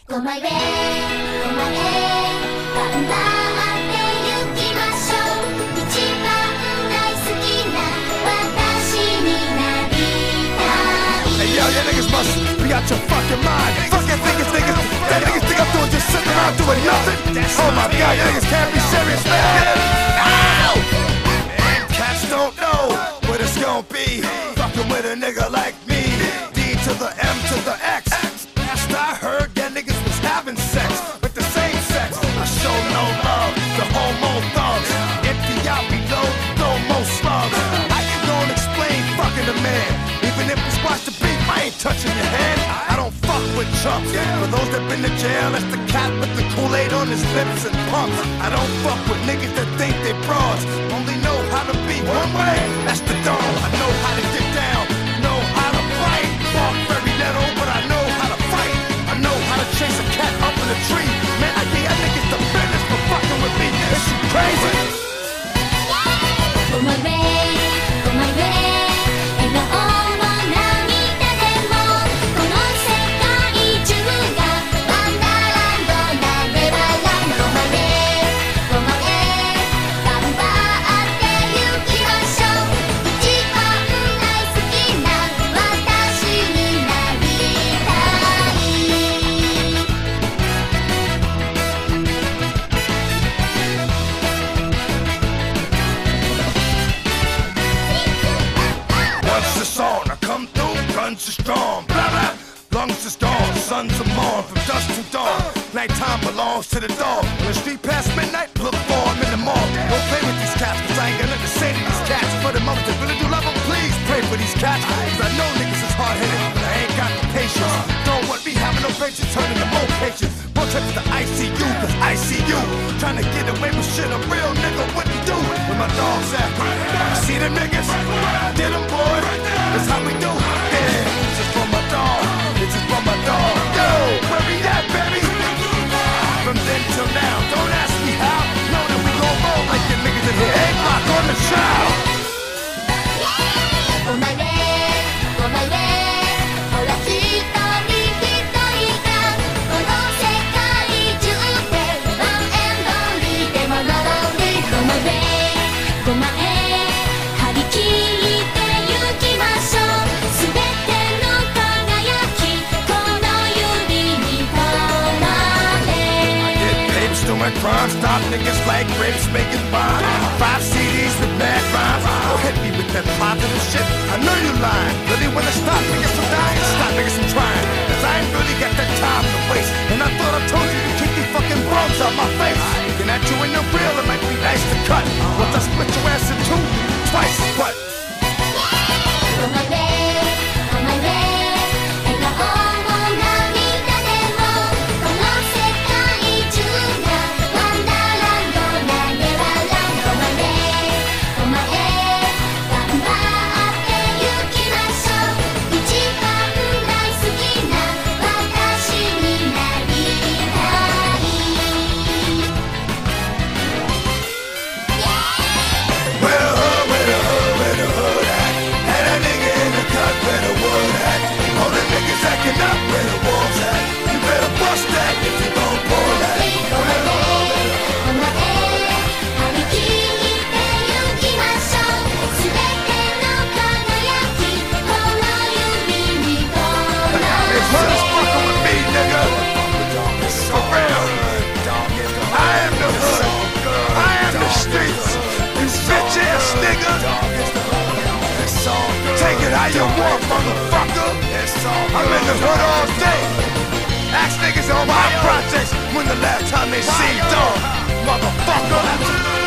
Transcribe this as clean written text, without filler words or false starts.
ごまへ頑張ってゆきましょう。一番大好きな私になりたい。 Hey yo, you niggas must be out your fucking mind. Fucking niggas, that niggas think I'm doing just sitting around doing nothing. Oh my god, you niggas can't be serious, man. And cats don't know what it's gonna be. Fucking with a nigga like me. D to the M to the X. Last I heard, that niggas was having sex with the same sex. I show no love to homo thugs. Empty out, reload, no more slugs. How you gonna explain fucking a man? Even if we squash the beef, I ain't touching your hand. I don't fuck with chumps. For those that been to jail, that's the cat with the Kool-Aid on his lips and pumps. I don't fuck with niggas that think they bras. Only know how to be one way, that's the dog. I know how to get down, know how to fight. Walk very little, but I know how to fight. I know how to chase a cat up in a tree. Man, I gave that niggas the business for fucking with me. Is you crazy? ごまへごまへ笑顔も涙でもこの世界中がワンダーランドなネバーランド。ごまへ頑張ってゆきましょう。一番大好きな私になりたい。 Once it's on, I come through, guns are strong, blah blah. Lungs is gone, sons are born from dusk to dawn. Nighttime belongs to the dog. When the street past midnight, look for him in the mall. Don't play with these cats, cause I ain't got nothing to say to these cats. For the mothers that really do love them, please pray for these cats. Cause I know niggas is hard-headed, but I ain't got the patience. Don't want me having no patience, turning to more patience. One trip to the ICU, cause I see you trying to get away with shit a real nigga wouldn't do. Where my dogs at? You see them niggas? Get them, boy. That's how we do. Yeah, this is for my dog. This is for my dog. Yo, where we at, baby? From then till now, don't ask me how. Know that we gon' roll like the niggas in here. A-block on the child. ごまへごまへほら一人一人がこの世界中でワンエンドリーでもローリー。ごまへごまへ張り切ってゆきましょう。すべての輝きこの指に込まれ。 Get paid, still my crime. Stop niggas like grapes making wine. 5 CDs with mad rhymes. Don't hit me with that positive shit. I know you lying. Really wanna stop niggas from dying? Stop niggas from trying. Cause I ain't really got that time to waste. And I thought I told you to keep these fucking bronze out my face. Looking at you in the real, it might be nice to cut. Once I split your ass in two, twice as what? ごまへごまへ笑顔も涙でもこの世界中がワンダーランドなネバーランド。ごまへごまへ頑張ってゆきましょう。一番大好きな私になりたい。 Where the hood, where the hood, where the hood at? Had that nigga in the cut, where the wood at? All the niggas acting up, where the wolves at? You better bust that if you gon' pull that. ごまへごまへ張り切ってゆきましょう。すべての輝きこの指に込ま It's hood is fucking with me, nigga. For real. I am the hood. I am the streets. You bitch ass nigga. Take it how you want, motherfucker. I'm in the hood all day. Ask niggas on my projects when the last time they seen dog, motherfucker.